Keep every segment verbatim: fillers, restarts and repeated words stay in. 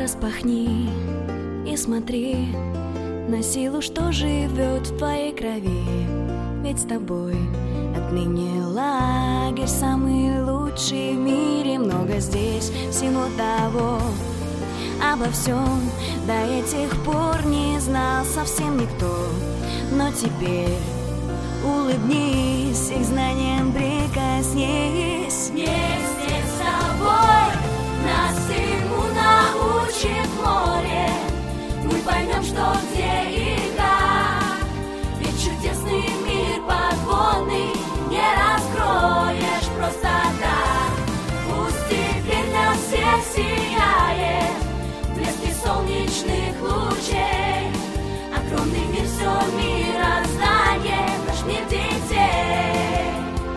Распахни и смотри на силу, что живет в твоей крови. Ведь с тобой отныне лагерь самый лучший в мире. Много здесь всего того, обо всем до этих пор не знал совсем никто. Но теперь улыбнись, их знанием прикоснись. Вместе с тобой нас всему научит море. Мы поймем, что где и как. Ведь чудесный мир подводный не раскроешь просто так. Пусть теперь для всех сияет блески солнечных лучей. Огромный мир, все мироздание, наш мир детей.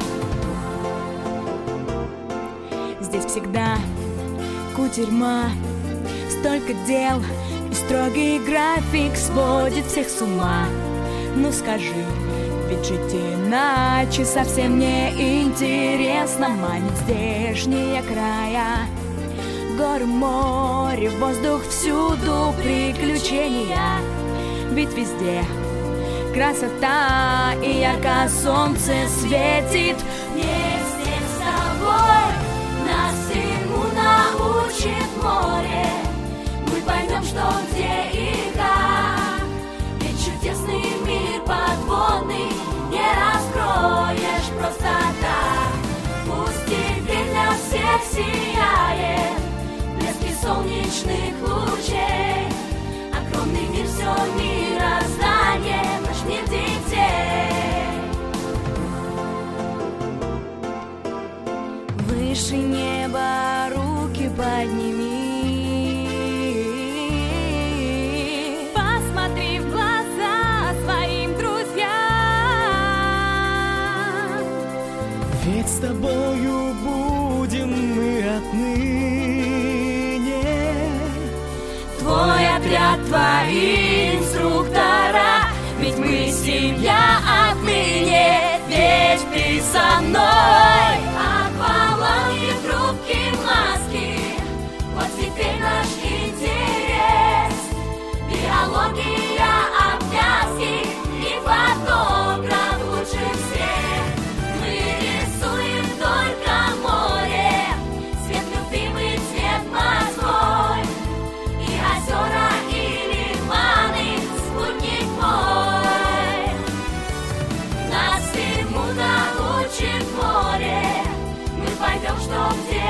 Здесь всегда кутерьма, столько дел, и строгий график сводит всех с ума. Ну скажи, ведь жить иначе совсем не интересно. Манит здешние края, горы, море, воздух, всюду приключения. Ведь везде красота и ярко солнце светит. Вместе с тобой нас всему научит море. Мы поймем, что где и как. Ведь чудесный мир подводный не раскроешь просто так. Пусть теперь для всех сияет блески солнечных лучей. Огромный мир, все мироздание, наш мир детей. Выше неба руки подними, посмотри в глаза своим друзьям. Ведь с тобою будем мы отныне. Твой отряд, твои инструктора, ведь мы семья отныне. Ведь ты со мной, акваланги, трубки, маски. Вот теперь наш интерес. Биология, обвязки и фотограф лучше всех. Мы рисуем только море, свет любимый, цвет морской. И озера, и лиманы, спутник мой. Нас всему научит море. Мы пойдем, что где